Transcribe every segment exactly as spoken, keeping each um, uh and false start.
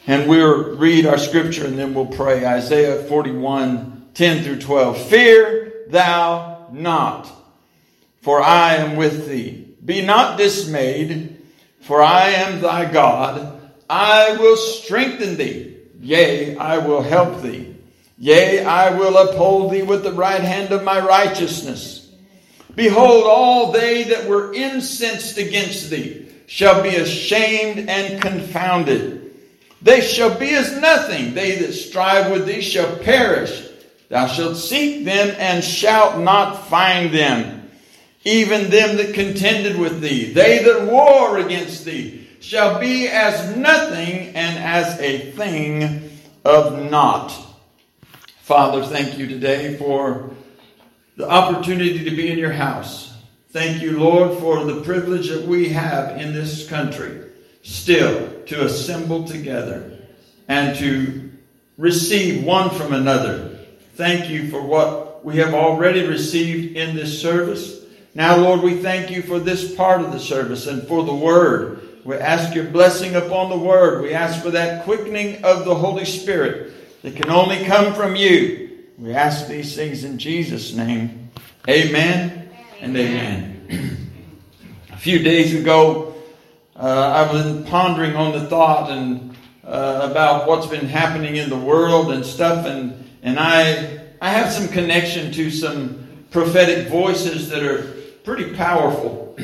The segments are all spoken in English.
And we'll read our scripture and then we'll pray. Isaiah forty-one, ten through twelve. Fear thou not, for I am with thee. Be not dismayed, for I am thy God. I will strengthen thee. Yea, I will help thee. Yea, I will uphold thee with the right hand of my righteousness. Behold, all they that were incensed against thee shall be ashamed and confounded. They shall be as nothing. They that strive with thee shall perish. Thou shalt seek them and shalt not find them. Even them that contended with thee, they that war against thee, shall be as nothing and as a thing of naught. Father, thank you today for the opportunity to be in your house. Thank you, Lord, for the privilege that we have in this country still to assemble together and to receive one from another. Thank you for what we have already received in this service. Now, Lord, we thank you for this part of the service and for the word. We ask your blessing upon the word. We ask for that quickening of the Holy Spirit that can only come from you. We ask these things in Jesus' name. Amen and amen. A few days ago, uh, I was pondering on the thought and uh, about what's been happening in the world and stuff, and and I I have some connection to some prophetic voices that are pretty powerful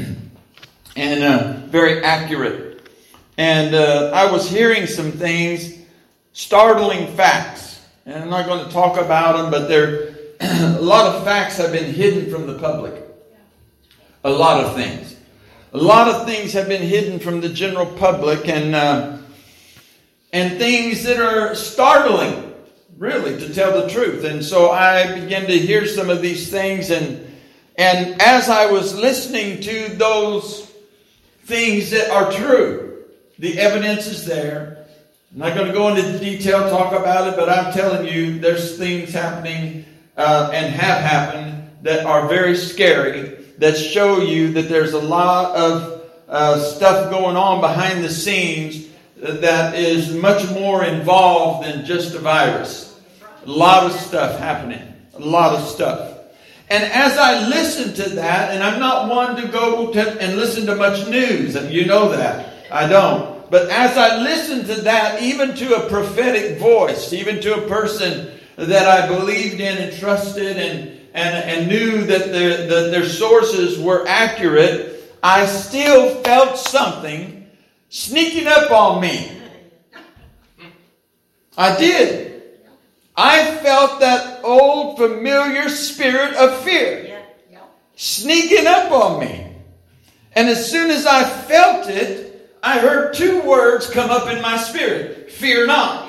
and uh, very accurate. And uh, I was hearing some things, startling facts. And I'm not going to talk about them, but there a lot of facts have been hidden from the public. A lot of things. A lot of things have been hidden from the general public, and uh, and things that are startling, really, to tell the truth. And so I began to hear some of these things, and and as I was listening to those things that are true, the evidence is there. I'm not going to go into detail, talk about it, but I'm telling you, there's things happening uh, and have happened that are very scary, that show you that there's a lot of uh, stuff going on behind the scenes that is much more involved than just a virus. A lot of stuff happening. A lot of stuff. And as I listen to that, and I'm not one to go to and listen to much news, and you know that. I don't. But as I listen to that, even to a prophetic voice, even to a person that I believed in and trusted and, and, and knew that their, that their sources were accurate, I still felt something sneaking up on me. I did. I felt that old familiar spirit of fear sneaking up on me. And as soon as I felt it, I heard two words come up in my spirit. Fear not.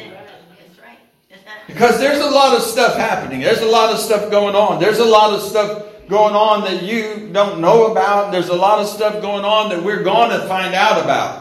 Because there's a lot of stuff happening. There's a lot of stuff going on. There's a lot of stuff going on that you don't know about. There's a lot of stuff going on that we're going to find out about.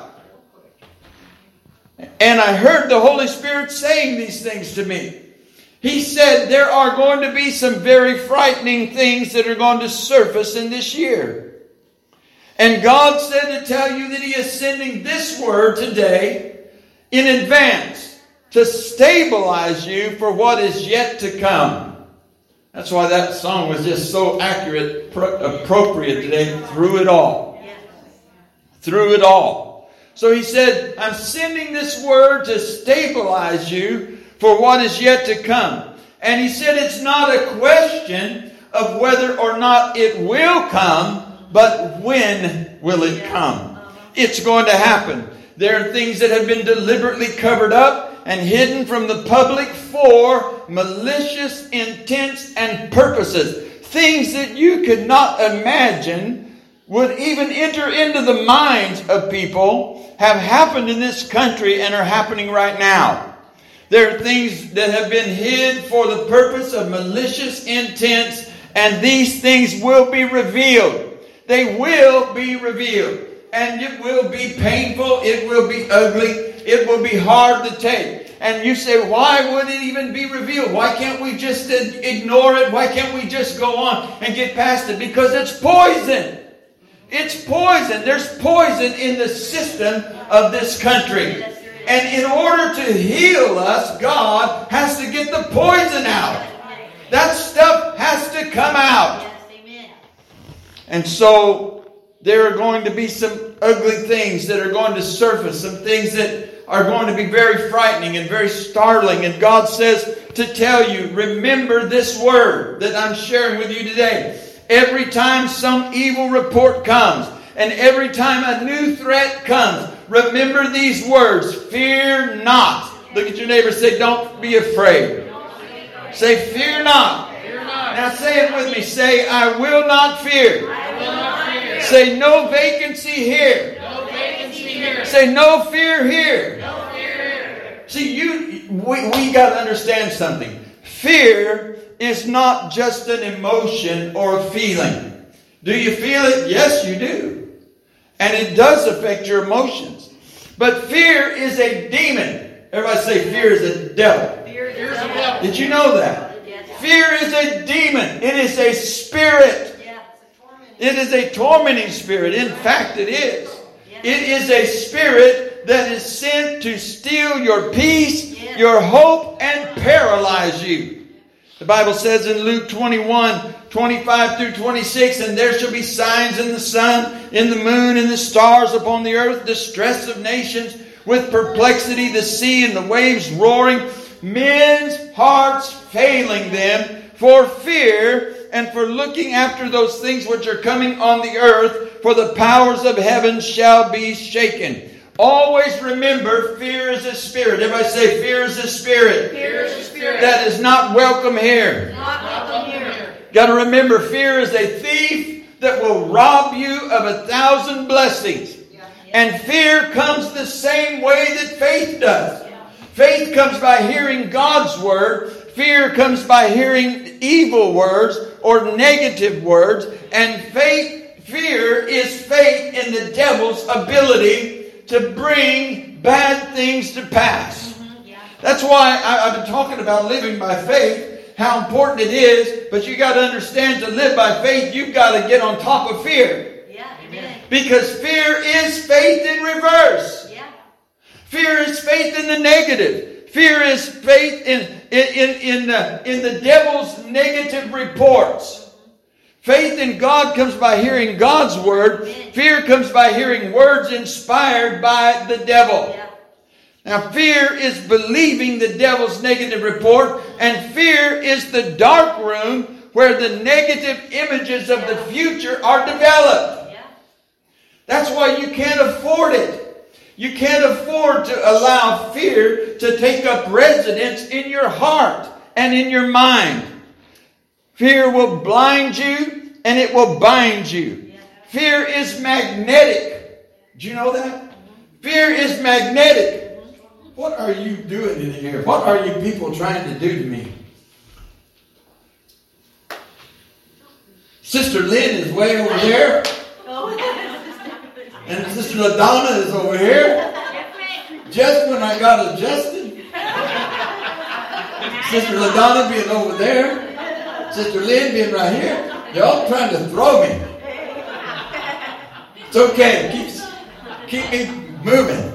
And I heard the Holy Spirit saying these things to me. He said there are going to be some very frightening things that are going to surface in this year. And God said to tell you that He is sending this word today in advance to stabilize you for what is yet to come. That's why that song was just so accurate, pro- appropriate today, through it all. Through it all. So He said, I'm sending this word to stabilize you for what is yet to come. And He said it's not a question of whether or not it will come, but when will it come? It's going to happen. There are things that have been deliberately covered up and hidden from the public for malicious intents and purposes. Things that you could not imagine would even enter into the minds of people have happened in this country and are happening right now. There are things that have been hid for the purpose of malicious intents, and these things will be revealed. They will be revealed. And it will be painful. It will be ugly. It will be hard to take. And you say, why would it even be revealed? Why can't we just ignore it? Why can't we just go on and get past it? Because it's poison. It's poison. There's poison in the system of this country. And in order to heal us, God has to get the poison out. That stuff has to come out. And so there are going to be some ugly things that are going to surface, some things that are going to be very frightening and very startling. And God says to tell you, remember this word that I'm sharing with you today. Every time some evil report comes, and every time a new threat comes, remember these words, fear not. Look at your neighbor and say, don't be afraid. Say, fear not. Now say it with me. Say, I will not fear. Say, no vacancy here. Say, no fear here. See, you, we, we got to understand something. Fear is not just an emotion or a feeling. Do you feel it? Yes, you do. And it does affect your emotions. But fear is a demon. Everybody say fear is a devil. Fear is a devil. Did you know that? Fear is a demon. It is a spirit. It is a tormenting spirit. In fact, it is. It is a spirit that is sent to steal your peace, your hope, and paralyze you. The Bible says in Luke twenty-one, twenty-five through twenty-six, and there shall be signs in the sun, in the moon, and the stars upon the earth, distress of nations, with perplexity, the sea and the waves roaring, men's hearts failing them for fear and for looking after those things which are coming on the earth, for the powers of heaven shall be shaken. Always remember, fear is a spirit. Everybody say, fear is a spirit. Fear is a spirit. That is not welcome here. Not welcome here. Got to remember, fear is a thief that will rob you of a thousand blessings. Yeah. And fear comes the same way that faith does. Yeah. Faith comes by hearing God's word. Fear comes by hearing evil words or negative words. And faith, fear is faith in the devil's ability to bring bad things to pass. Mm-hmm. Yeah. That's why I, I've been talking about living by faith, how important it is. But you got to understand, to live by faith, you've got to get on top of fear. Yeah. Amen. Because fear is faith in reverse. Yeah. Fear is faith in the negative. Fear is faith in in in in the, in the devil's negative reports. Faith in God comes by hearing God's word. Fear comes by hearing words inspired by the devil. Yeah. Now, fear is believing the devil's negative report, and fear is the dark room where the negative images of the future are developed. Yeah. That's why you can't afford it. You can't afford to allow fear to take up residence in your heart and in your mind. Fear will blind you and it will bind you. Fear is magnetic. Do you know that? Fear is magnetic. What are you doing in here? What are you people trying to do to me? Sister Lynn is way over there. And Sister LaDonna is over here. Just when I got adjusted. Sister LaDonna being over there. Sister Lynn being right here. They're all trying to throw me. It's okay. Keep, keep me moving.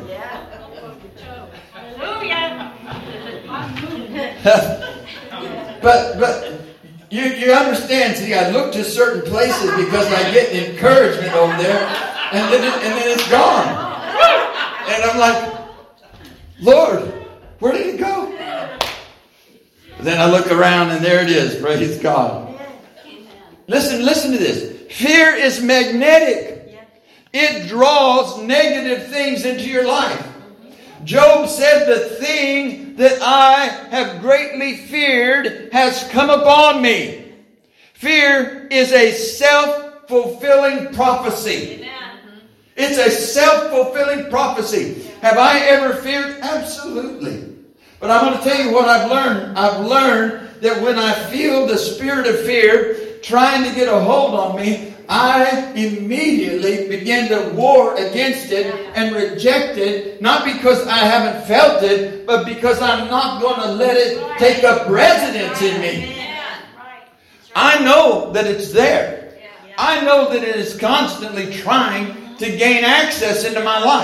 but but you, you understand, see, I look to certain places because I get encouragement over there, and then, it, and then it's gone. And I'm like, Lord, where did it go? But then I look around and there it is. Praise God. Listen, listen to this. Fear is magnetic. It draws negative things into your life. Job said, the thing that I have greatly feared has come upon me. Fear is a self-fulfilling prophecy. It's a self-fulfilling prophecy. Have I ever feared? Absolutely. But I'm going to tell you what I've learned. I've learned that when I feel the spirit of fear trying to get a hold on me, I immediately begin to war against it and reject it, not because I haven't felt it, but because I'm not going to let it take up residence in me. I know that it's there. I know that it is constantly trying to gain access into my life.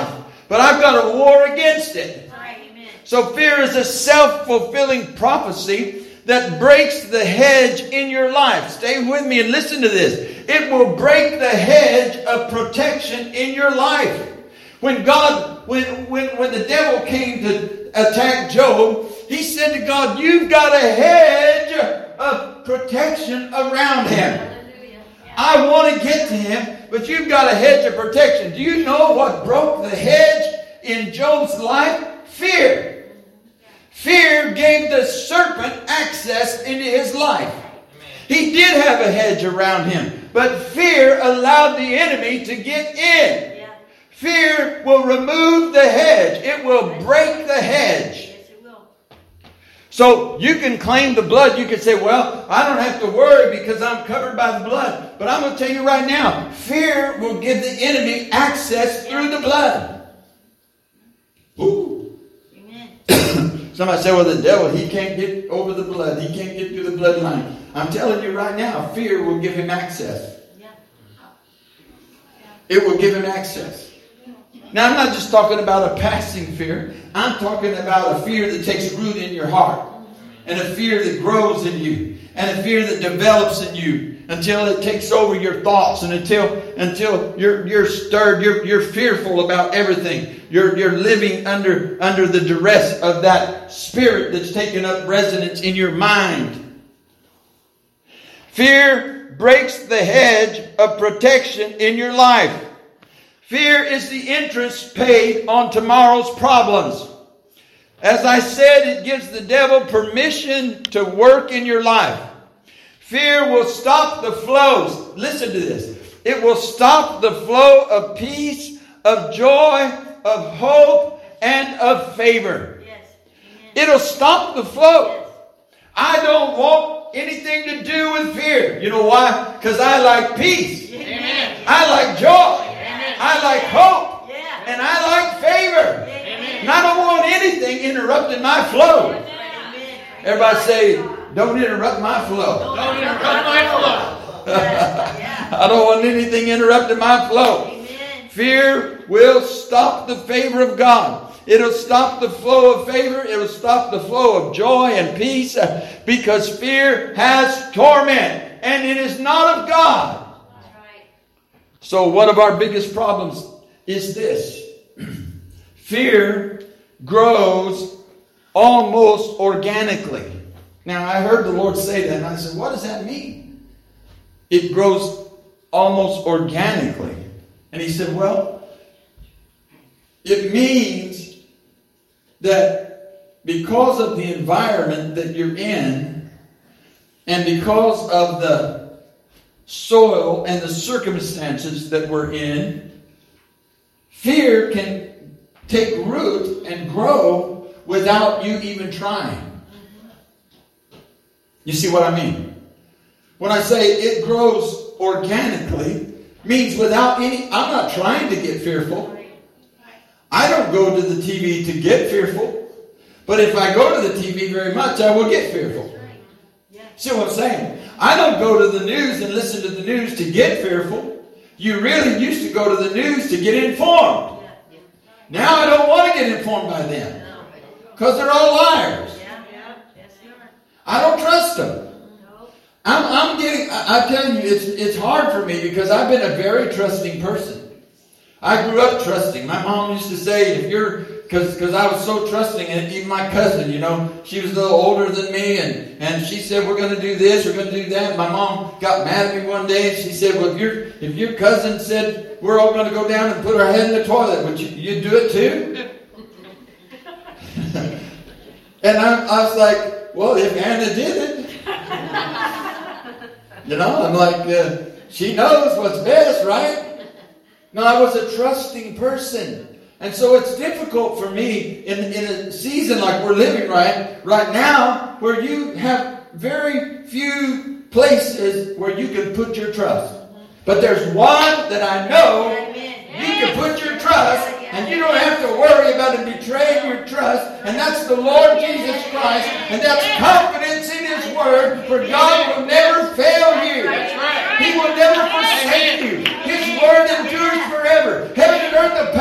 but I've got a war against it. So fear is a self-fulfilling prophecy that breaks the hedge in your life. Stay with me and listen to this. It will break the hedge of protection in your life. When God, when, when, when the devil came to attack Job, he said to God, you've got a hedge of protection around him. I want to get to him, but you've got a hedge of protection. Do you know what broke the hedge in Job's life? Fear. Fear gave the serpent access into his life. He did have a hedge around him, but fear allowed the enemy to get in. Fear will remove the hedge. It will break the hedge. So you can claim the blood. You can say, well, I don't have to worry because I'm covered by the blood. But I'm going to tell you right now, fear will give the enemy access through the blood. Ooh. Somebody say, well, the devil, he can't get over the blood. He can't get through the bloodline. I'm telling you right now, fear will give him access. It will give him access. Now, I'm not just talking about a passing fear. I'm talking about a fear that takes root in your heart. And a fear that grows in you. And a fear that develops in you. Until it takes over your thoughts. And until until you're you're stirred. You're you're fearful about everything. You're you're living under, under the duress of that spirit that's taken up residence in your mind. Fear breaks the hedge of protection in your life. Fear is the interest paid on tomorrow's problems. As I said, it gives the devil permission to work in your life. Fear will stop the flows. Listen to this. It will stop the flow of peace, of joy, of hope, and of favor. Yes. It'll stop the flow. Yes. I don't want anything to do with fear. You know why? Because I like peace. Amen. I like joy. Amen. I like hope. Yeah. And I like favor. Amen. And I don't want anything interrupting my flow. Amen. Everybody say, don't interrupt my flow. Don't interrupt my flow. I don't want anything interrupting my flow. Amen. Fear will stop the favor of God. It'll stop the flow of favor. It'll stop the flow of joy and peace, because fear has torment and it is not of God. Right. So one of our biggest problems is this. Fear grows almost organically. Now, I heard the Lord say that, and I said, what does that mean? It grows almost organically. And he said, well, it means that because of the environment that you're in, and because of the soil and the circumstances that we're in, fear can take root and grow without you even trying. You see what I mean? When I say it grows organically, means without any, I'm not trying to get fearful. I don't go to the T V to get fearful. But if I go to the T V very much, I will get fearful. See what I'm saying? I don't go to the news and listen to the news to get fearful. You really used to go to the news to get informed. Now I don't want to get informed by them. Because they're all liars. I don't trust them. I'm, I'm getting, I, I'm telling you, it's, it's hard for me because I've been a very trusting person. I grew up trusting. My mom used to say, if you're, because because I was so trusting, and even my cousin, you know, she was a little older than me, and, and she said, we're going to do this, we're going to do that. My mom got mad at me one day, and she said, well, if, your if your cousin said, we're all going to go down and put our head in the toilet, would you you'd do it too? And I, I was like, well, if Anna did it. You know, I'm like, uh, she knows what's best, right? No, I was a trusting person. And so it's difficult for me in, in a season like we're living right, right now, where you have very few places where you can put your trust. But there's one that I know you can put your trust, and you don't have to worry about it betraying your trust. And that's the Lord Jesus Christ. And that's confidence in His Word. For God will never fail you. He will never forsake you. His Word endures forever. Heaven and earth will pass away,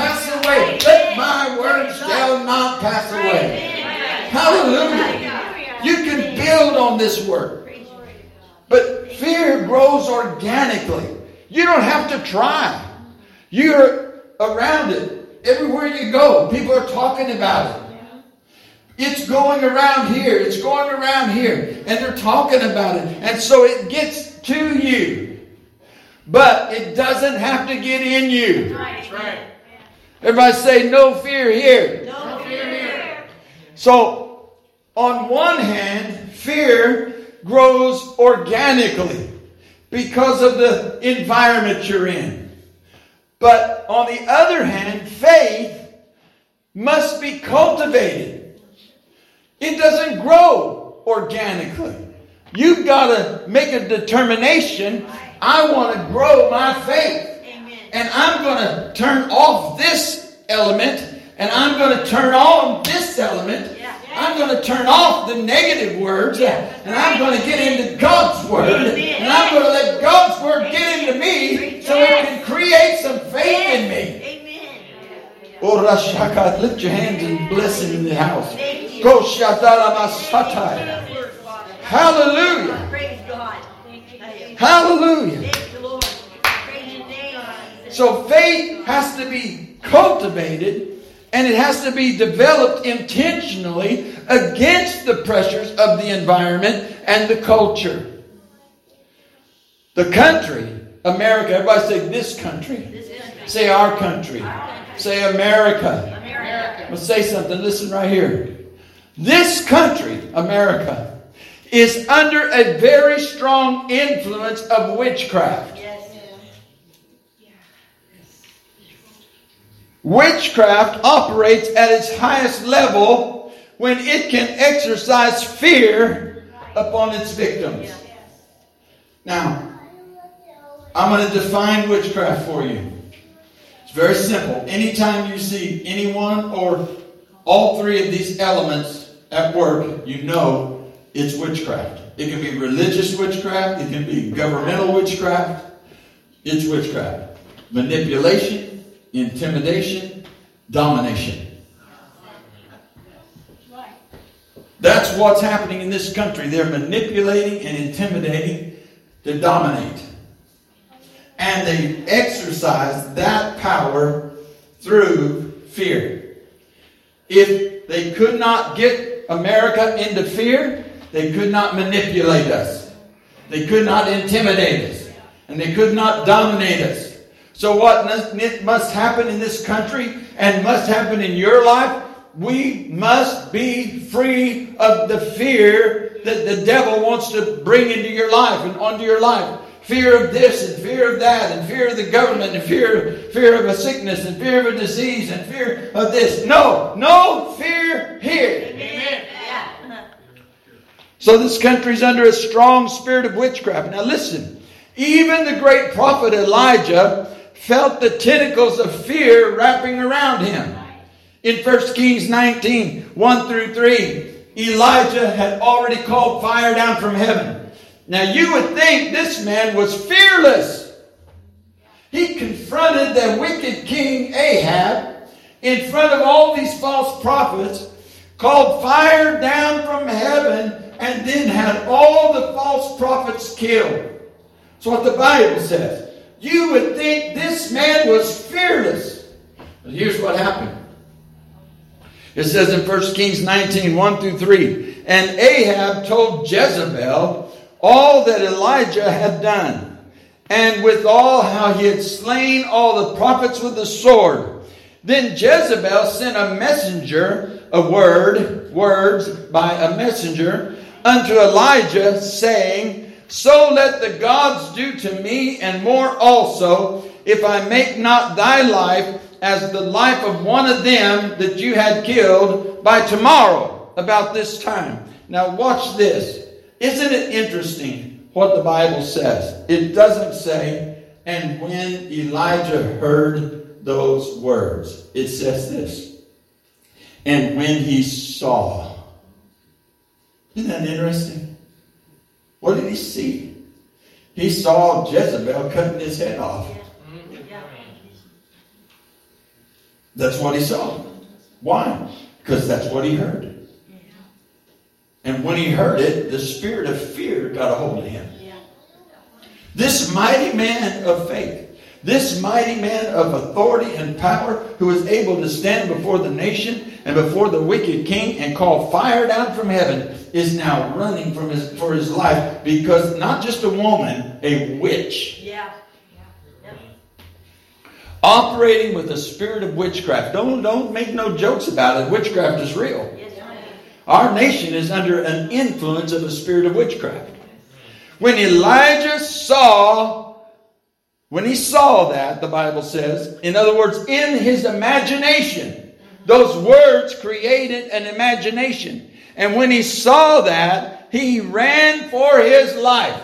away. Let my words shall not pass away. Hallelujah. You can build on this word. But fear grows organically. You don't have to try. You're around it. Everywhere you go, people are talking about it. It's going around here. It's going around here. And they're talking about it. And so it gets to you. But it doesn't have to get in you. That's right. Everybody say no fear here. No fear here. So, on one hand, fear grows organically because of the environment you're in. But on the other hand, faith must be cultivated. It doesn't grow organically. You've got to make a determination. I want to grow my faith. And I'm going to turn off this element. And I'm going to turn on this element. I'm going to turn off the negative words. And I'm going to get into God's word. And I'm going to let God's word get into me so it can create some faith in me. Oh, Rashaka, lift your hands and bless him in the house. Go Shatara Masatai. Hallelujah. Praise God. Hallelujah. Thank the Lord. Praise His name. So faith has to be cultivated and it has to be developed intentionally against the pressures of the environment and the culture. The country, America, everybody say this country. This country. Say our country. Say America. America. Let's say something. Listen right here. This country, America, is under a very strong influence of witchcraft. Yes. Witchcraft operates at its highest level when it can exercise fear upon its victims. Now, I'm going to define witchcraft for you. It's very simple. Anytime you see anyone or all three of these elements at work, you know it's witchcraft. It can be religious witchcraft. It can be governmental witchcraft. It's witchcraft. Manipulation, intimidation, domination. That's what's happening in this country. They're manipulating and intimidating to dominate. And they exercise that power through fear. If they could not get America into fear, they could not manipulate us. They could not intimidate us. And they could not dominate us. So what must happen in this country and must happen in your life? We must be free of the fear that the devil wants to bring into your life and onto your life. Fear of this and fear of that and fear of the government and fear, fear of a sickness and fear of a disease and fear of this. No, no fear here. Amen. So this country's under a strong spirit of witchcraft. Now listen, even the great prophet Elijah felt the tentacles of fear wrapping around him. In First Kings nineteen, one through three, Elijah had already called fire down from heaven. Now you would think this man was fearless. He confronted the wicked king Ahab in front of all these false prophets, called fire down from heaven, and then had all the false prophets killed. That's what the Bible says. You would think this man was fearless. But here's what happened. It says in First Kings nineteen, one through three, and Ahab told Jezebel all that Elijah had done, and withal how he had slain all the prophets with the sword. Then Jezebel sent a messenger, a word, words by a messenger, unto Elijah, saying, so let the gods do to me, and more also, if I make not thy life as the life of one of them that you had killed by tomorrow about this time. Now watch this. Isn't it interesting what the Bible says? It doesn't say, and when Elijah heard those words. It says this, and when he saw. Isn't that interesting? What did he see? He saw Jezebel cutting his head off. That's what he saw. Why? Because that's what he heard. And when he heard it, the spirit of fear got a hold of him. This mighty man of faith, this mighty man of authority and power, who was able to stand before the nation and before the wicked king and call fire down from heaven, is now running from his, for his life, because not just a woman, a witch. Yeah. Yeah. Operating with a spirit of witchcraft. Don't, don't make no jokes about it. Witchcraft is real. Yes, right. Our nation is under an influence of a spirit of witchcraft. When Elijah saw, when he saw that, the Bible says, in other words, in his imagination, those words created an imagination. And when he saw that, he ran for his life.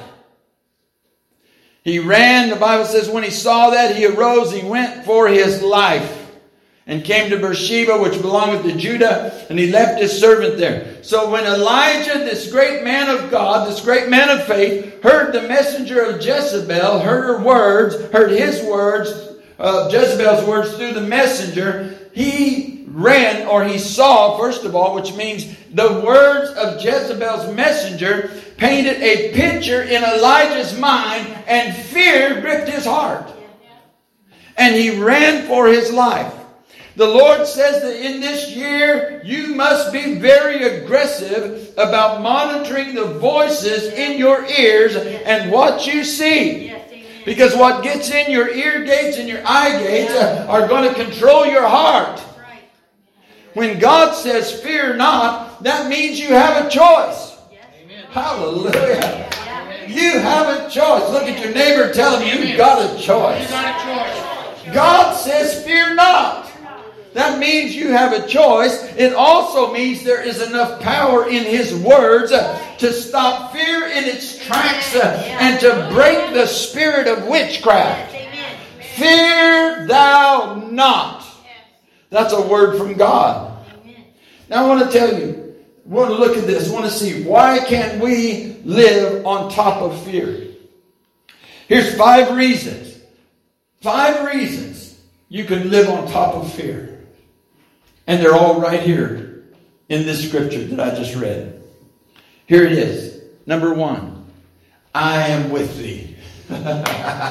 He ran, the Bible says, when he saw that, he arose, he went for his life, and came to Beersheba, which belongeth to Judah, and he left his servant there. So when Elijah, this great man of God, this great man of faith, heard the messenger of Jezebel, heard her words, heard his words, uh, Jezebel's words through the messenger, he ran, or he saw, first of all, which means the words of Jezebel's messenger painted a picture in Elijah's mind, and fear gripped his heart. And he ran for his life. The Lord says that in this year, you must be very aggressive about monitoring the voices in your ears and what you see. Because what gets in your ear gates and your eye gates are going to control your heart. When God says, fear not, that means you have a choice. Hallelujah. You have a choice. Look at your neighbor, tell him you've got a choice. God says, fear not. That means you have a choice. It also means there is enough power in His words uh, to stop fear in its tracks uh, and to break the spirit of witchcraft. Fear thou not. That's a word from God. Now I want to tell you, I want to look at this. I want to see, why can't we live on top of fear? Here's five reasons. Five reasons you can live on top of fear. And they're all right here in this scripture that I just read. Here it is. Number one, I am with thee. That's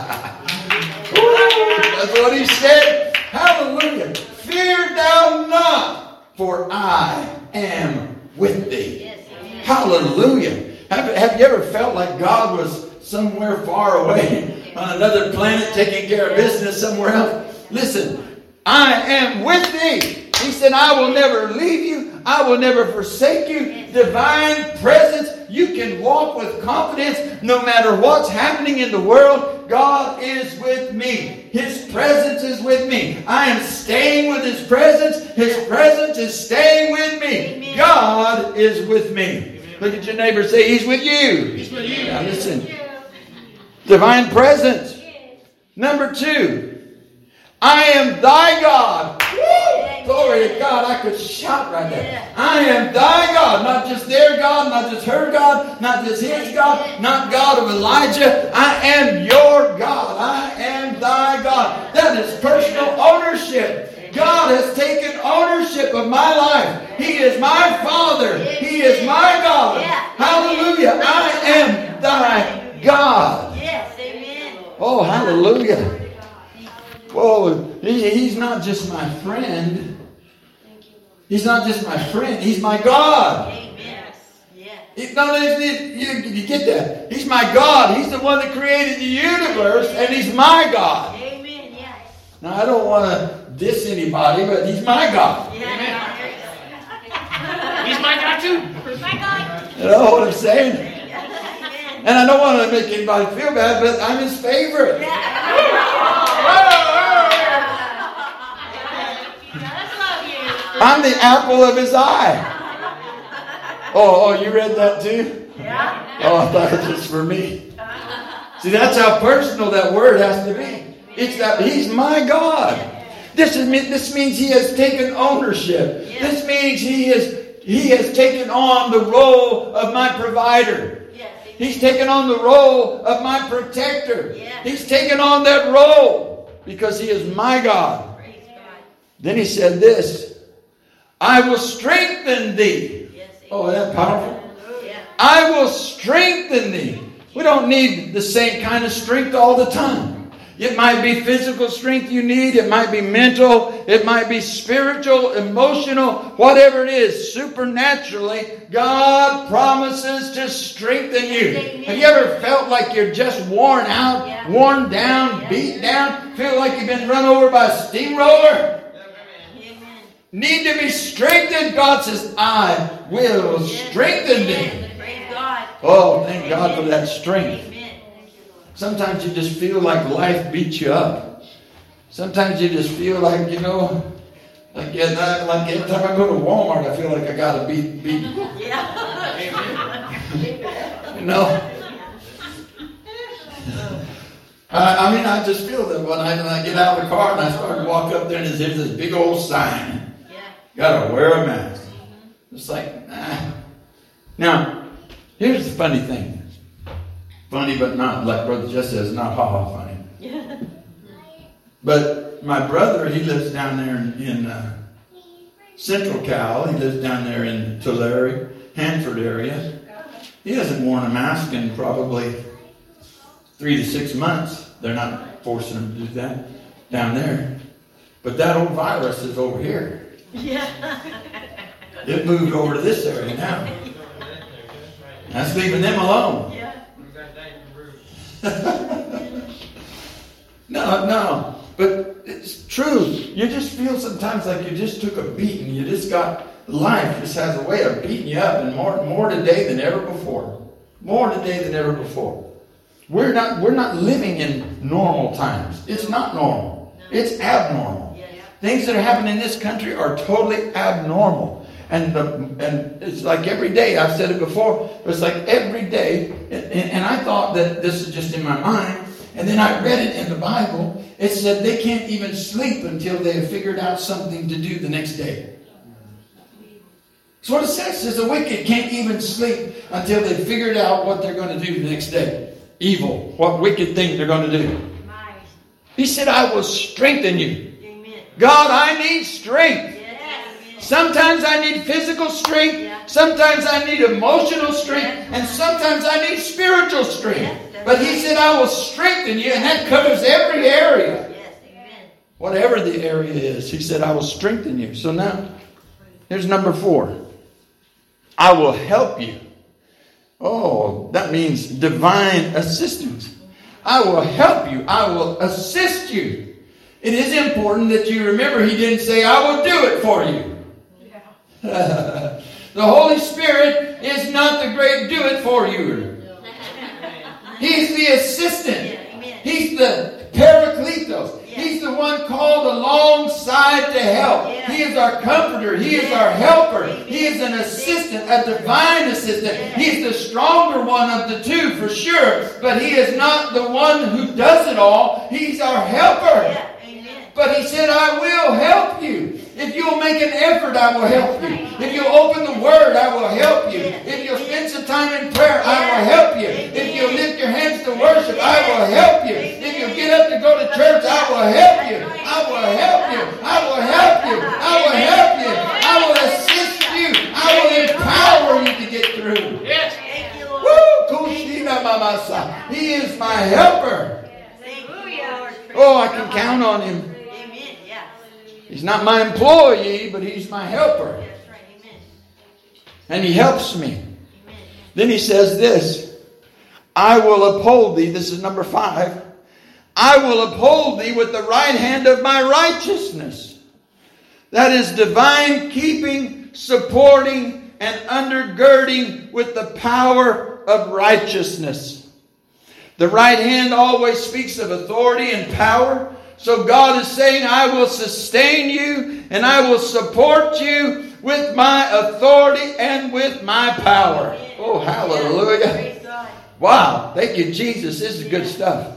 what he said. Hallelujah. Fear thou not, for I am with thee. Hallelujah. Have, have you ever felt like God was somewhere far away on another planet taking care of business somewhere else? Listen, I am with thee. He said, I will never leave you. I will never forsake you. Divine presence. You can walk with confidence no matter what's happening in the world. God is with me. His presence is with me. I am staying with His presence. His presence is staying with me. God is with me. Look at your neighbor, say, He's with you. He's with you. Now listen. Divine presence. Number two, I am thy God. Woo! Glory to God. I could shout right there. I am thy God. Not just their God, not just her God, not just his God, not God of Elijah. I am your God. I am thy God. That is personal ownership. God has taken ownership of my life. He is my Father. He is my God. Hallelujah. I am thy God. Yes, amen. Oh, hallelujah. Whoa, He's not just my friend. He's not just my friend. He's my God. Amen. He, no, you, you get that? He's my God. He's the one that created the universe, and He's my God. Amen. Yes. Now, I don't want to diss anybody, but He's my God. Yeah. He's my God too. My God. You know what I'm saying? And I don't want to make anybody feel bad, but I'm His favorite. I'm the apple of His eye. Oh, oh, you read that too? Yeah. Oh, I thought it was just for me. See, that's how personal that word has to be. It's that He's my God. This is this means He has taken ownership. This means He has He has taken on the role of my provider. He's taken on the role of my protector. He's taken on that role because He is my God. Then he said this, I will strengthen thee. Yes, Oh, isn't that powerful? yeah. I will strengthen thee. We don't need the same kind of strength all the time. It might be physical strength you need. It might be mental. It might be spiritual, emotional, whatever it is. Supernaturally, God promises to strengthen you. Have you ever felt like you're just worn out, Yeah. worn down, Yeah. beat down? Feel like you've been run over by a steamroller? Amen. Need to be strengthened? God says, I will strengthen thee. Amen. Praise God. Oh, thank God for that strength. Amen. Sometimes you just feel like life beats you up. Sometimes you just feel like, you know, like, yeah, like every time I go to Walmart, I feel like I got to beat, beat, Yeah. you know. I, I mean, I just feel that when I, when I get out of the car and I start to walk up there and there's this big old sign. Yeah. Got to wear a mask. It's like, ah. Now, here's the funny thing. Funny, but not, like Brother Jess says, not ha-ha funny. Yeah. But my brother, he lives down there in, in uh, Central Cal. He lives down there in Tulare, Hanford area. He hasn't worn a mask in probably three to six months. They're not forcing him to do that down there. But that old virus is over here. Yeah. It moved over to this area now. That's leaving them alone. Yeah. No, no. But it's true. You just feel sometimes like you just took a beating. You just got, life just has a way of beating you up, and more, more today than ever before. More today than ever before. We're not, we're not living in normal times. It's not normal. It's abnormal. Things that are happening in this country are totally abnormal. And the, and it's like every day, I've said it before, but it's like every day, and, and I thought that this is just in my mind, and then I read it in the Bible. It said they can't even sleep until they have figured out something to do the next day. That's what it says. It says the wicked can't even sleep until they've figured out what they're going to do the next day. Evil, what wicked thing they're going to do. He said, I will strengthen you. Amen. God, I need strength. Yes. Sometimes I need physical strength. Yeah. Sometimes I need emotional strength. Yeah. And sometimes I need spiritual strength. Yeah. But he said, I will strengthen you. And that covers every area. Yes. Amen. Whatever the area is. He said, I will strengthen you. So now, here's number four. I will help you. Oh, that means divine assistance. I will help you. I will assist you. It is important that you remember he didn't say, I will do it for you. Yeah. The Holy Spirit is not the great do it for you. He's the assistant. He's the Paracletos. He's the one called alongside to help. He is our comforter. He is our helper. He is an assistant, a divine assistant. He's the stronger one of the two for sure. But he is not the one who does it all. He's our helper. But he said, I will help you. If you'll make an effort, I will help you. If you'll open the Word, I will help you. If you'll spend some time in prayer, I will help you. If you'll lift your hands to worship, I will help you. If you'll get up to go to church, I will help you. I will help you. I will help you. I will help you. I will assist you. I will empower you to get through. Yes. Woo! Kushina Mamasa. He is my helper. Oh, I can count on him. He's not my employee, but he's my helper. And he helps me. Then he says this, I will uphold thee. This is number five. I will uphold thee with the right hand of my righteousness. That is divine keeping, supporting, and undergirding with the power of righteousness. The right hand always speaks of authority and power. So God is saying, I will sustain you and I will support you with my authority and with my power. Oh, hallelujah. Wow. Thank you, Jesus. This is good stuff.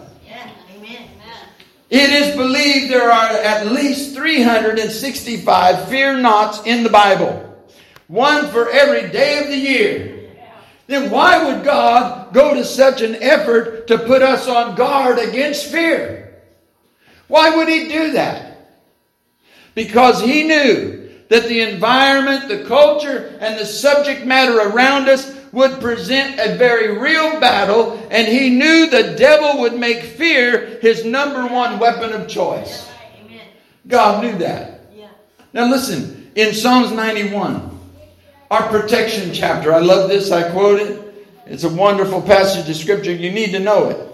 It is believed there are at least three hundred sixty-five fear nots in the Bible. One for every day of the year. Then why would God go to such an effort to put us on guard against fear? Why would he do that? because he knew that the environment, the culture, and the subject matter around us would present a very real battle, and he knew the devil would make fear his number one weapon of choice. God knew that. Now listen, in Psalms ninety-one, our protection chapter, I love this, I quote it. It's a wonderful passage of Scripture. You need to know it.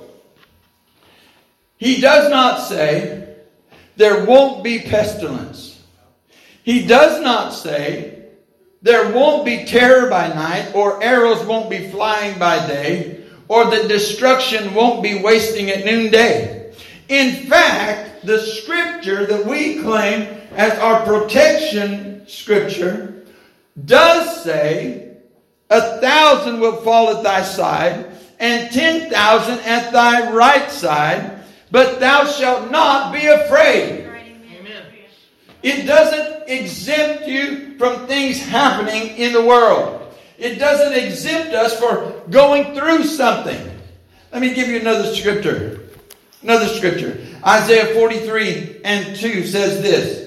He does not say, there won't be pestilence. He does not say, there won't be terror by night, or arrows won't be flying by day, or the destruction won't be wasting at noonday. In fact, the Scripture that we claim as our protection Scripture does say, a thousand will fall at thy side, and ten thousand at thy right side, but thou shalt not be afraid. Amen. It doesn't exempt you from things happening in the world. It doesn't exempt us for going through something. Let me give you another scripture. Another scripture. Isaiah forty-three and two says this.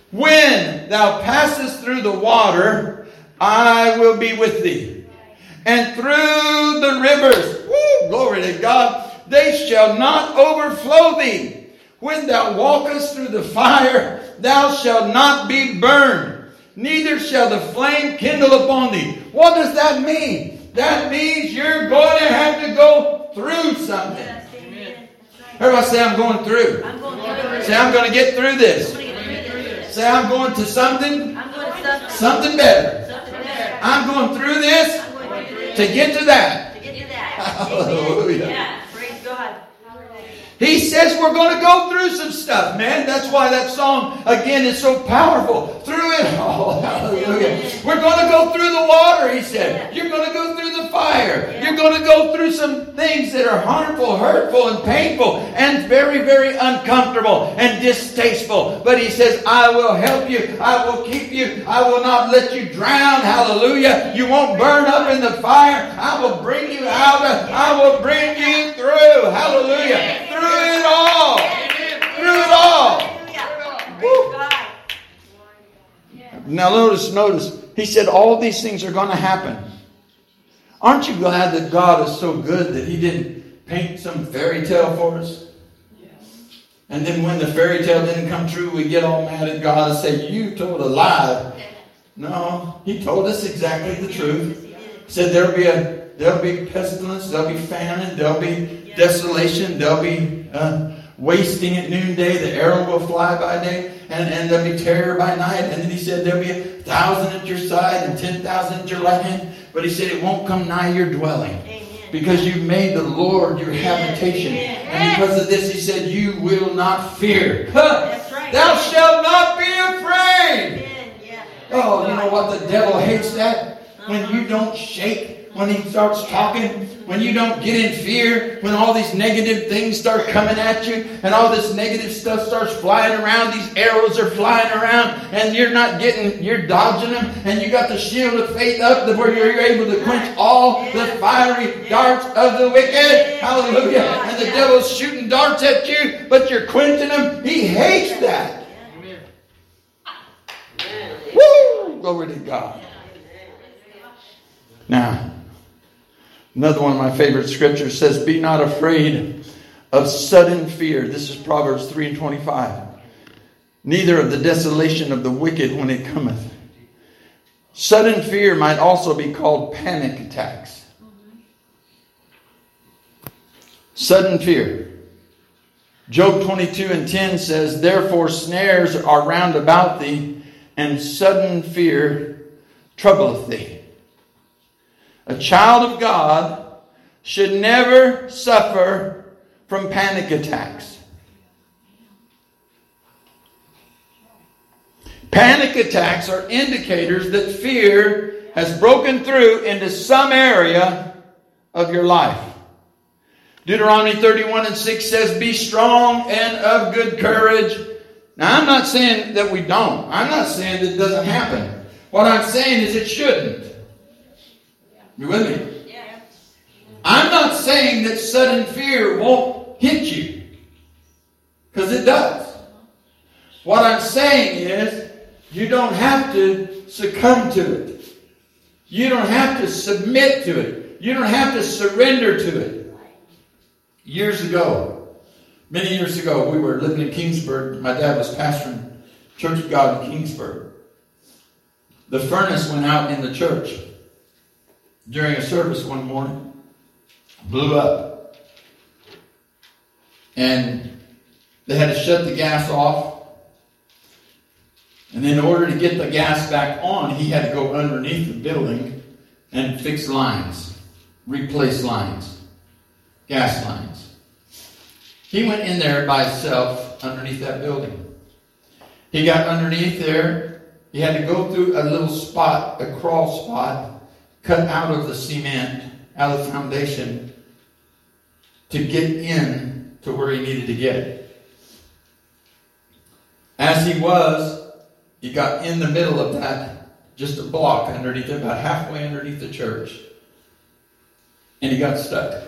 When thou passest through the water, I will be with thee. And through the rivers, woo, glory to God, they shall not overflow thee. When thou walkest through the fire, thou shalt not be burned, neither shall the flame kindle upon thee. What does that mean? That means you're going to have to go through something. Everybody say, I'm going through. I'm going through. Say, I'm going to get through this. I'm going to get through this. Say, I'm going to something, I'm going to something. something better. Something better. I'm going through this I'm going through this. to get to that. To get to that. Hallelujah. Amen. Yeah. Praise God. He says we're going to go through some stuff, man. That's why that song, again, is so powerful. Through it all. Hallelujah. We're going to go through the water, he said. You're going to go through the fire. You're going to go through some things that are harmful, hurtful, and painful, and very, very uncomfortable and distasteful. But he says, I will help you. I will keep you. I will not let you drown. Hallelujah. You won't burn up in the fire. I will bring you out. I will bring you through. Hallelujah. Through it all. Through it all. Woo. Now notice, notice. He said all these things are going to happen. Aren't you glad that God is so good that he didn't paint some fairy tale for us? And then when the fairy tale didn't come true, we get all mad at God and say, you told a lie. No, he told us exactly the truth. He said there'll be a There'll be pestilence, there'll be famine, there'll be desolation, there'll be uh, wasting at noonday, the arrow will fly by day, and, and there'll be terror by night. And then he said there'll be a thousand at your side and ten thousand at your right hand. But he said it won't come nigh your dwelling. Amen. Because you've made the Lord your habitation. Amen. And because of this, he said, you will not fear. That's right. Thou shalt not be afraid. Yeah. Oh, you know what? The devil hates that. When you don't shake. When he starts talking, when you don't get in fear, when all these negative things start coming at you, and all this negative stuff starts flying around, these arrows are flying around, and you're not getting, you're dodging them, and you got the shield of faith up where you're able to quench all the fiery darts of the wicked. Hallelujah. And the devil's shooting darts at you, but you're quenching them. He hates that. Woo! Glory to God. Now, another one of my favorite scriptures says, be not afraid of sudden fear. This is Proverbs three and twenty-five. Neither of the desolation of the wicked when it cometh. Sudden fear might also be called panic attacks. Sudden fear. Job twenty-two and ten says, therefore snares are round about thee, and sudden fear troubleth thee. A child of God should never suffer from panic attacks. Panic attacks are indicators that fear has broken through into some area of your life. Deuteronomy thirty-one and six says, be strong and of good courage. Now, I'm not saying that we don't. I'm not saying that it doesn't happen. What I'm saying is it shouldn't. You with me? Yeah. I'm not saying that sudden fear won't hit you. Because it does. What I'm saying is, you don't have to succumb to it. You don't have to submit to it. You don't have to surrender to it. Years ago, many years ago, we were living in Kingsburg. My dad was pastoring Church of God in Kingsburg. The furnace went out in the church during a service one morning. Blew up. And they had to shut the gas off. And in order to get the gas back on, he had to go underneath the building and fix lines, replace lines, gas lines. He went in there by himself underneath that building. He got underneath there. He had to go through a little spot, a crawl spot, cut out of the cement, out of the foundation, to get in to where he needed to get. As he was, he got in the middle of that, just a block underneath it, about halfway underneath the church. And he got stuck.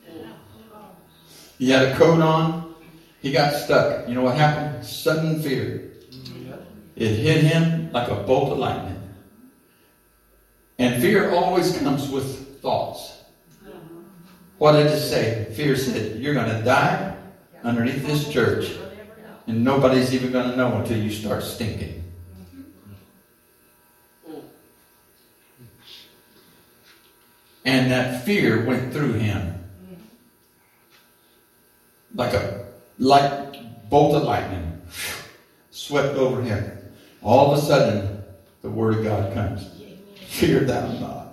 He had a coat on. He got stuck. You know what happened? Sudden fear. It hit him like a bolt of lightning. And fear always comes with thoughts. What did it say? Fear said, you're going to die underneath this church. And nobody's even going to know until you start stinking. And that fear went through him like a light bolt of lightning, swept over him. All of a sudden, the Word of God comes. Fear thou not,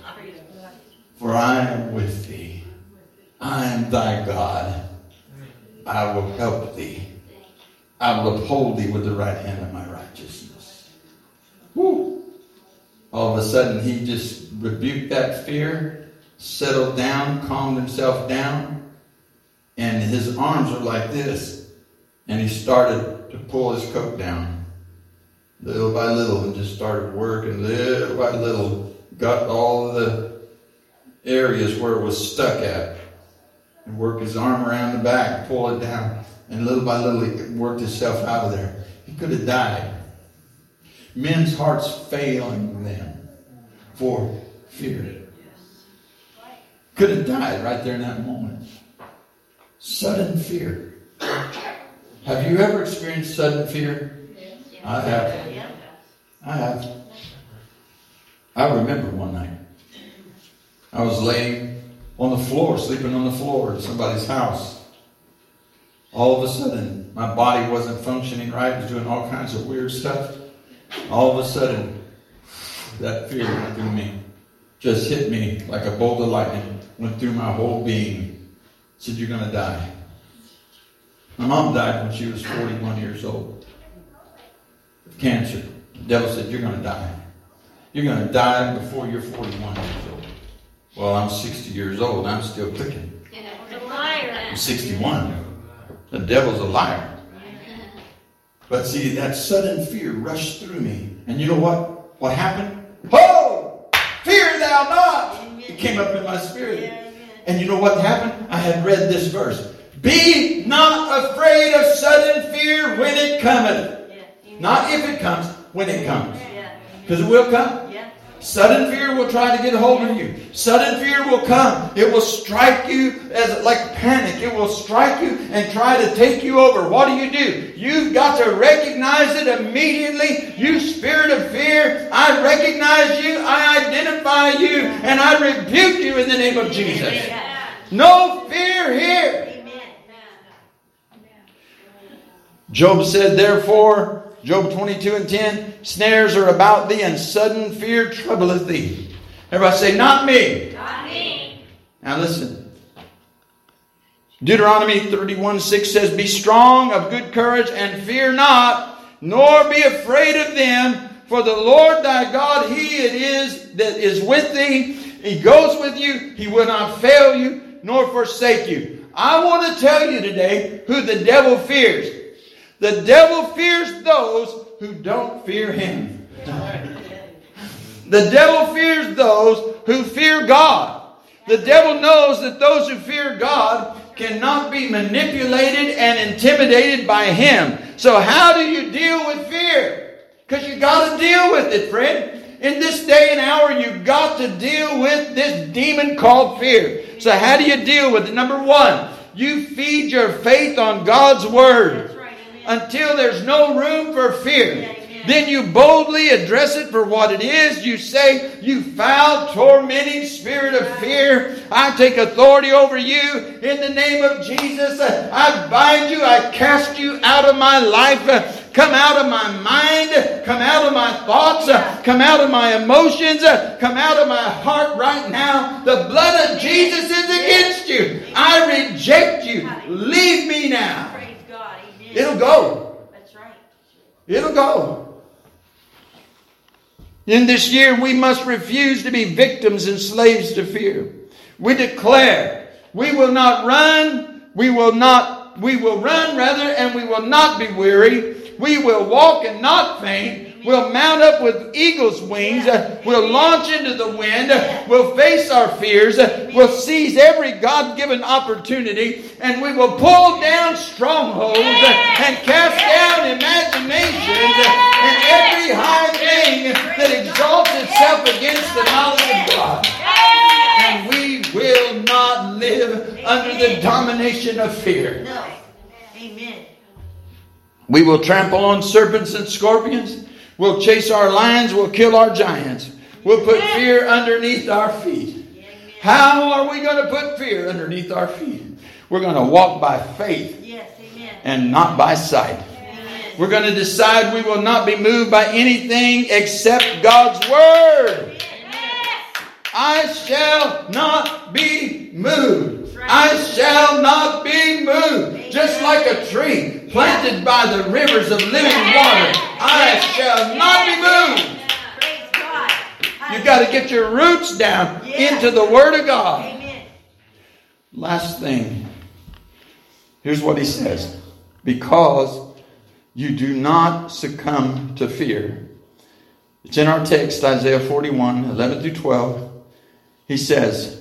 for I am with thee. I am thy God. I will help thee. I will uphold thee with the right hand of my righteousness. Woo. All of a sudden, he just rebuked that fear, settled down, calmed himself down, and his arms were like this. And he started to pull his coat down, little by little, and just started working little by little. Got all the areas where it was stuck at, and worked his arm around the back, pull it down, and little by little he worked himself out of there. He could have died. Men's hearts failing them for fear. Could have died right there in that moment. Sudden fear. Have you ever experienced sudden fear? I have. I have. I remember one night. I was laying on the floor, sleeping on the floor in somebody's house. All of a sudden, my body wasn't functioning right. I was doing all kinds of weird stuff. All of a sudden, that fear went through me. Just hit me like a bolt of lightning. Went through my whole being. Said, you're going to die. My mom died when she was forty-one years old. Of cancer. The devil said, you're going to die. You're going to die before you're forty-one years old. Well, I'm sixty years old. I'm still clicking. I'm sixty-one. The devil's a liar. But see, that sudden fear rushed through me. And you know what? What happened? Ho! Fear thou not! It came up in my spirit. And you know what happened? I had read this verse. Be not afraid of sudden fear when it cometh. Not if it comes, when it comes. Because it will come. Sudden fear will try to get a hold of you. Sudden fear will come. It will strike you as like panic. It will strike you and try to take you over. What do you do? You've got to recognize it immediately. You spirit of fear, I recognize you, I identify you, and I rebuke you in the name of Jesus. No fear here. Job said, therefore, Job twenty-two and ten, snares are about thee, and sudden fear troubleth thee. Everybody say, not me. Not me. Now listen. Deuteronomy thirty-one six says, be strong of good courage, and fear not, nor be afraid of them. For the Lord thy God, He it is that is with thee. He goes with you. He will not fail you, nor forsake you. I want to tell you today who the devil fears. The devil fears those who don't fear him. The devil fears those who fear God. The devil knows that those who fear God cannot be manipulated and intimidated by him. So how do you deal with fear? Because you got to deal with it, friend. In this day and hour, you've got to deal with this demon called fear. So how do you deal with it? Number one, you feed your faith on God's Word. That's right. Amen. Until there's no room for fear. Yeah, amen. Then you boldly address it for what it is. You say, you foul, tormenting spirit of fear, I take authority over you in the name of Jesus. I bind you. I cast you out of my life. Come out of my mind. Come out of my thoughts. Come out of my emotions. Come out of my heart right now. The blood of Jesus is against you. I reject you. Leave me now. Praise God. Amen. It'll go. That's right. It'll go. In this year, we must refuse to be victims and slaves to fear. We declare, we will not run, we will not, we will run rather, and we will not be weary. We will walk and not faint. We'll mount up with eagle's wings. We'll launch into the wind. We'll face our fears. We'll seize every God-given opportunity. And we will pull down strongholds and cast down imaginations and every high thing that exalts itself against the knowledge of God. And we will not live under the domination of fear. No. Amen. We will trample on serpents and scorpions. We'll chase our lions. We'll kill our giants. We'll put fear underneath our feet. How are we going to put fear underneath our feet? We're going to walk by faith Yes. Amen. and not by sight. Amen. We're going to decide we will not be moved by anything except God's Word. I shall not be moved. I shall not be moved. Just like a tree planted by the rivers of living water, I shall not be moved. Praise God. You've got to get your roots down into the Word of God. Amen. Last thing. Here's what he says. Because you do not succumb to fear. It's in our text, Isaiah forty-one, eleven through twelve. He says,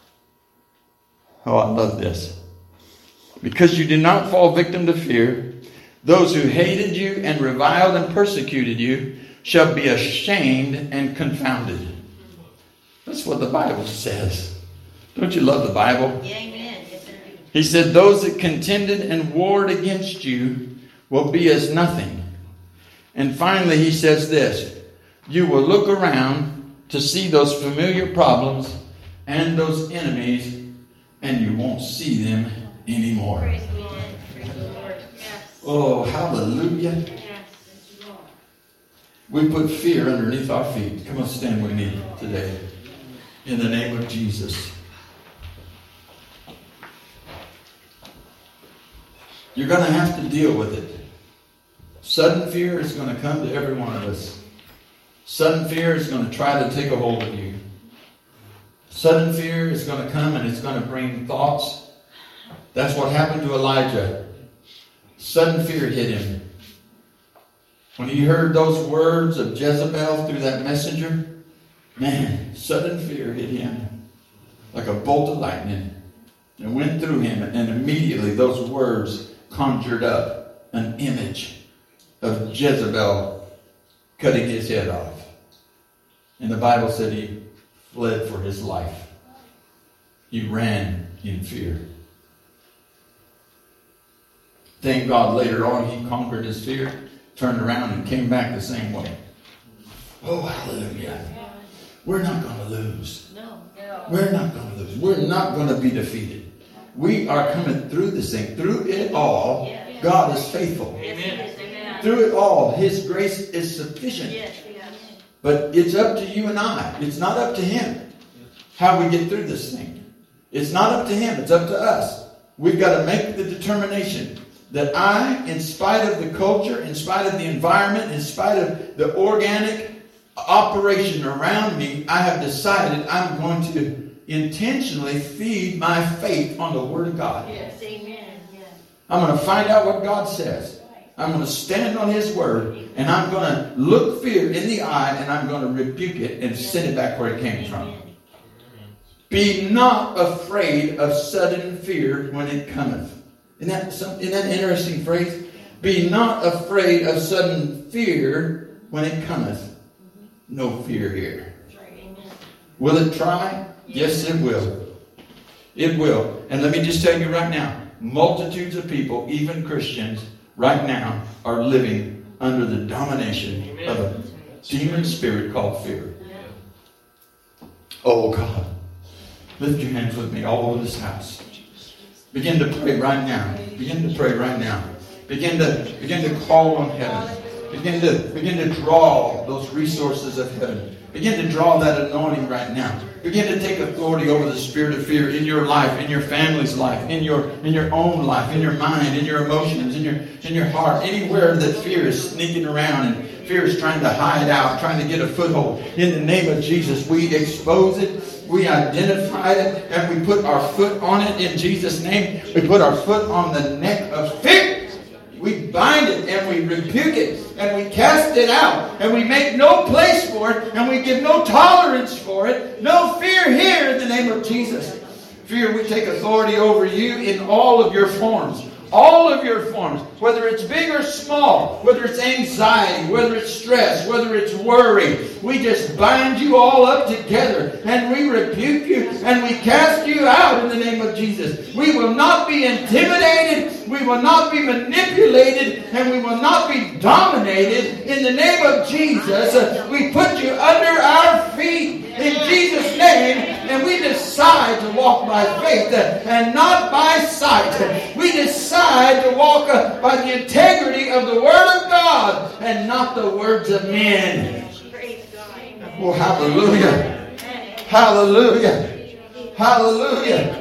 oh, I love this. Because you did not fall victim to fear, those who hated you and reviled and persecuted you shall be ashamed and confounded. That's what the Bible says. Don't you love the Bible? Yeah, amen. Yes, I do. He said, those that contended and warred against you will be as nothing. And finally, he says this, you will look around to see those familiar problems and those enemies, and you won't see them anymore. Praise the Lord. Praise the Lord. Yes. Oh, hallelujah. Yes. We put fear underneath our feet. Come on, stand with me today. In the name of Jesus. You're going to have to deal with it. Sudden fear is going to come to every one of us. Sudden fear is going to try to take a hold of you. Sudden fear is going to come and it's going to bring thoughts. That's what happened to Elijah. Sudden fear hit him. When he heard those words of Jezebel through that messenger, man, sudden fear hit him like a bolt of lightning. It went through him, and immediately those words conjured up an image of Jezebel cutting his head off. And the Bible said he fled for his life. He ran in fear. Thank God later on he conquered his fear, turned around and came back the same way. Oh, hallelujah. We're not going to lose. No. We're not going to lose. We're not going to be defeated. We are coming through this thing. Through it all, God is faithful. Yes, it is. Amen. Through it all, His grace is sufficient. Yes, yes. But it's up to you and I. It's not up to Him how we get through this thing. It's not up to Him. It's up to us. We've got to make the determination that I, in spite of the culture, in spite of the environment, in spite of the organic operation around me, I have decided I'm going to intentionally feed my faith on the Word of God. Yes, amen. Yes. I'm going to find out what God says. I'm going to stand on His Word, and I'm going to look fear in the eye, and I'm going to rebuke it and send it back where it came from. Be not afraid of sudden fear when it cometh. Isn't that, some, isn't that an interesting phrase? Be not afraid of sudden fear when it cometh. No fear here. Will it try? Yes, it will. It will. And let me just tell you right now, multitudes of people, even Christians, right now are living under the domination of a demon spirit called fear. Oh God. Lift your hands with me all over this house. Begin to pray right now. Begin to pray right now. Begin to begin to call on heaven. Begin to begin to draw those resources of heaven. Begin to draw that anointing right now. Begin to take authority over the spirit of fear in your life, in your family's life, in your in your own life, in your mind, in your emotions, in your in your heart. Anywhere that fear is sneaking around and fear is trying to hide out, trying to get a foothold. In the name of Jesus, we expose it. We identify it and we put our foot on it in Jesus' name. We put our foot on the neck of fear. We bind it and we rebuke it and we cast it out and we make no place for it and we give no tolerance for it. No fear here in the name of Jesus. Fear, we take authority over you in all of your forms. All of your forms, whether it's big or small, whether it's anxiety, whether it's stress, whether it's worry, we just bind you all up together and we rebuke you and we cast you out in the name of Jesus. We will not be intimidated, we will not be manipulated, and we will not be dominated in the name of Jesus. We put you under our feet in Jesus' name, and we decide to walk by faith and not by sight. We decide to walk by the integrity of the Word of God and not the words of men. Oh, hallelujah. Hallelujah. Hallelujah.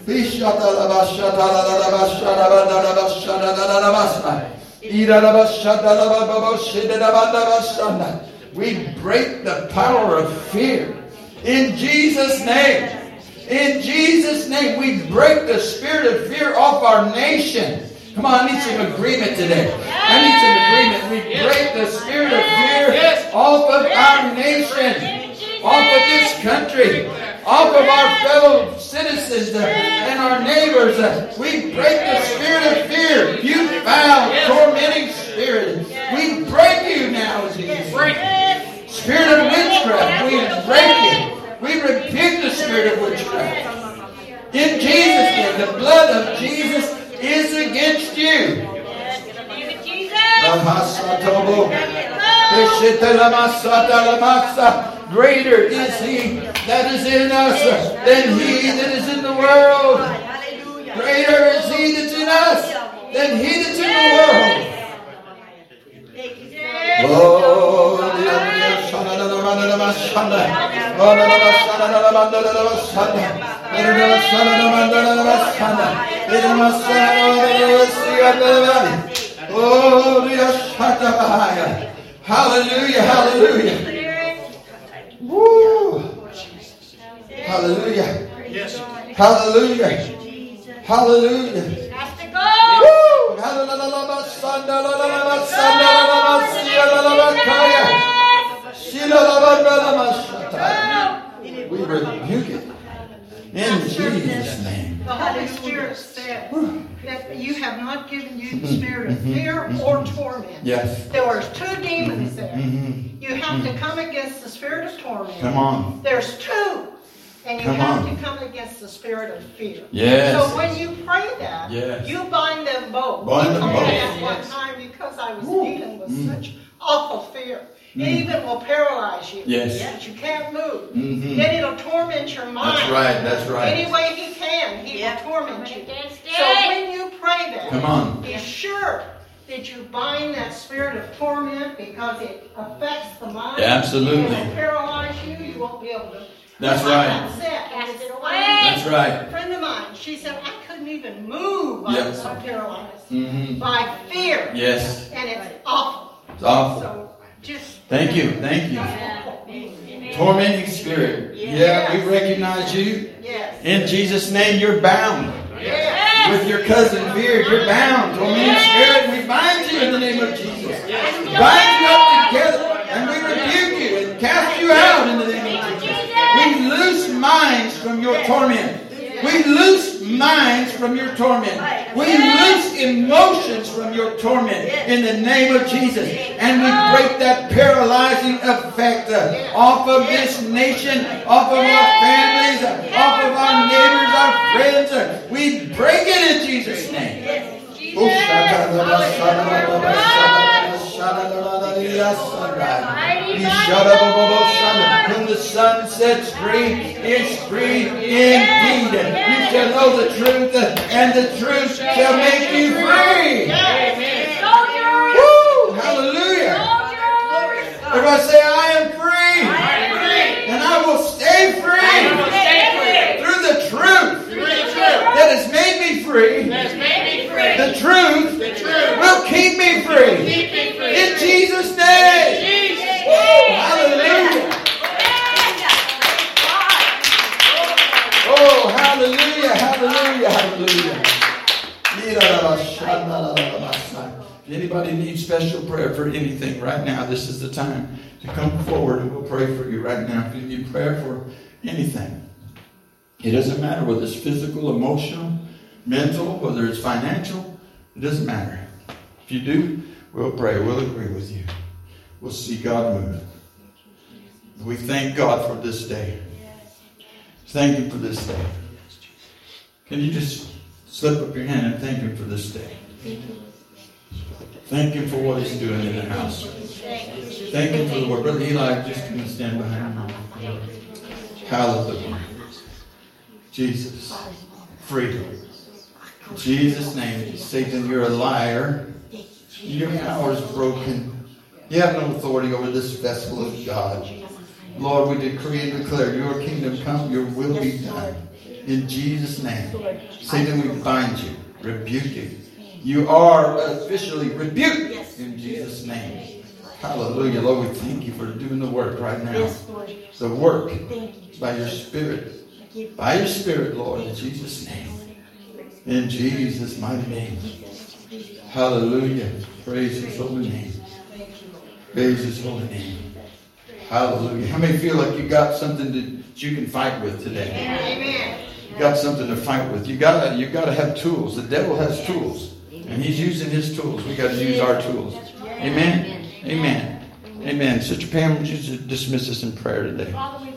We break the power of fear. In Jesus' name. In Jesus' name, we break the spirit of fear off our nation. Come on, I need some agreement today. I need some agreement. We break the spirit of fear off of our nation, off of this country, off of our fellow citizens and our neighbors. We break the spirit of fear. You foul, tormenting spirit. We break you now, Jesus. Spirit of witchcraft, we break it. We rebuke the spirit of witchcraft. In Jesus' name, the blood of Jesus is against you. Greater is He that is in us than he that is in the world. Greater is He that's in us than he that's in the world. Oh, hallelujah, hallelujah. Woo. Hallelujah. Hallelujah. Hallelujah. We rebuke it in Jesus' name. The Holy Spirit said that you have not given you the spirit of fear or torment. Yes. There were two demons there. Mm-hmm. You have to come against the spirit of torment. Come on. There's two. And you Come have on. to come against the spirit of fear. Yes. So when you pray that, Yes. you bind them both. Bind them I both. had one time because I was dealing with mm. such awful fear. It even will paralyze you. Yes. That you can't move. Mm-hmm. Then it'll torment your mind. That's right, that's right. Any way he can, he Yep. will torment you. Against So it. when you pray that, Come on. be sure that you bind that spirit of torment because it affects the mind. Absolutely. It will paralyze you. You won't be able to. That's I'm right. upset. Cast It's it funny. away. That's right. A friend of mine, she said, I couldn't even move. I Yep. was so paralyzed Mm-hmm. by fear. Yes. And it's awful. It's awful. So just Thank you. Thank you. Tormenting spirit. Yeah, we recognize you. yes. In Jesus' name, you're bound. Yes. With your cousin fear, you're bound. Tormenting spirit, we bind you in the name of Jesus. We bind you up together and we rebuke you and cast you out in the name of Jesus. We loose minds from your torment. We loose minds from your torment. We loose emotions from your torment in the name of Jesus. And we break that paralyzing effect uh, off of this nation, off of our families, uh, off of our neighbors, our friends. Uh, we break it in Jesus' name. Whom the Son sets free is free indeed. You shall know the truth, and the truth shall make you free. Woo! Hallelujah. Everybody say, I am free. And I will stay free. Through the truth that has made me free. The truth will keep me free. In Jesus' name. Woo! Hallelujah. Oh, hallelujah, hallelujah, hallelujah. If anybody needs special prayer for anything right now, this is the time to come forward and we'll pray for you right now. If you need prayer for anything, it doesn't matter whether it's physical, emotional, mental, whether it's financial, it doesn't matter. If you do, we'll pray, we'll agree with you. We'll see God move. We thank God for this day. Thank Him for this day. Can you just slip up your hand and thank Him for this day? Thank Him for what He's doing in the house. Thank Him for the word. Brother Eli, just come and stand behind me. Hallelujah. Jesus. Freedom. In Jesus' name. Satan, you're a liar. Your power is broken. You have no authority over this vessel of God. Lord, we decree and declare your kingdom come, your will be done. In Jesus' name. Satan, we bind you, rebuke you. You are officially rebuked in Jesus' name. Hallelujah. Lord, we thank you for doing the work right now. The work by your Spirit. By your Spirit, Lord, in Jesus' name. In Jesus' mighty name. Hallelujah. Praise His holy name. Praise His holy name. Hallelujah. How many feel like you got something that you can fight with today? Amen. You got something to fight with. You got you got to have tools. The devil has tools, and he's using his tools. We got to use our tools. Amen. Amen. Amen. Sister Pam, would you dismiss us in prayer today? Father, we